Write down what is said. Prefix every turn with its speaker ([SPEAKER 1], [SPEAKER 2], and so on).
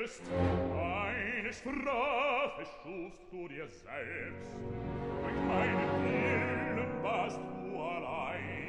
[SPEAKER 1] selbst. Eine Strafe schufst du dir selbst. Durch deinen Willen warst du allein.